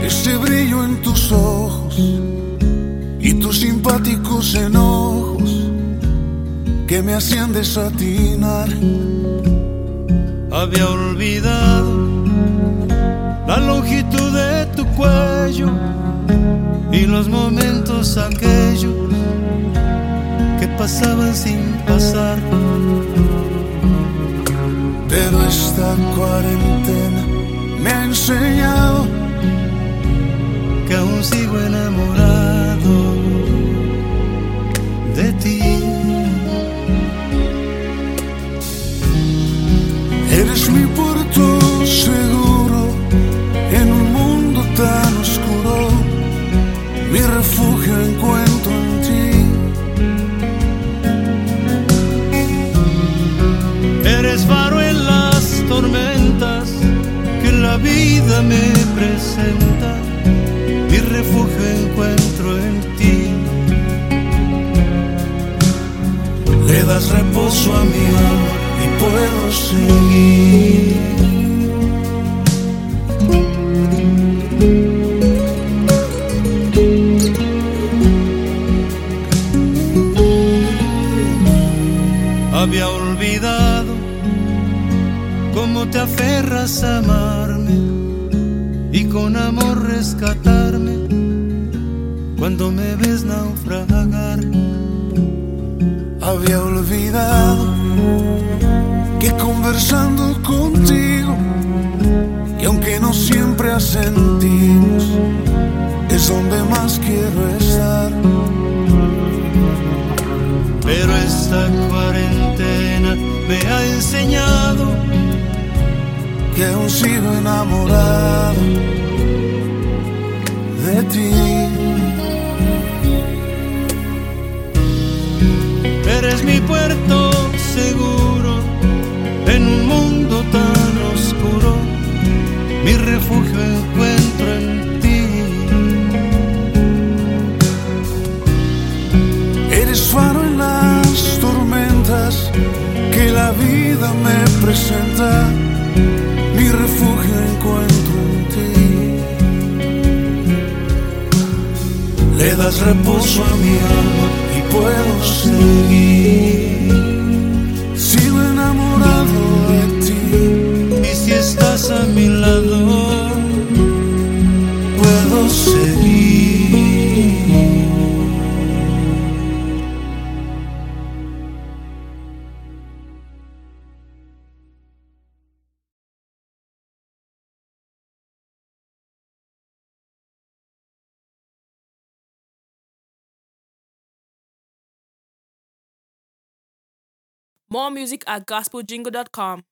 ese brillo en tus ojos y tus simpáticos enojos que me hacían desatinar. Había olvidado la longitud de tu cuello y los momentos aquellos que pasaban sin pasar. Pero esta cuarentena me ha enseñado que aún sigo enamorado de ti. Eres mi puerto seguro en un mundo tan oscuro, mi refugio encuentro en ti. Eres faro en las tormentas que la vida me presenta, mi refugio encuentro en ti. Le das reposo a mi alma y puedo seguir. Había olvidado cómo te aferras a amarme y con amor rescatarme cuando me ves naufragar. Había olvidado que conversando contigo, y aunque no siempre asentimos, es donde más quiero estar. Pero esta cuarentena me ha enseñado que aún sigo enamorado de ti. Eres mi puerto seguro en un mundo tan oscuro, mi refugio encuentro en ti. Eres faro en las tormentas que la vida me presenta, mi refugio encuentro en ti. Le das reposo a mi alma y puedo seguir. Sigo enamorado de ti. Y si estás a mi lado, puedo seguir. More music at gospeljingle.com.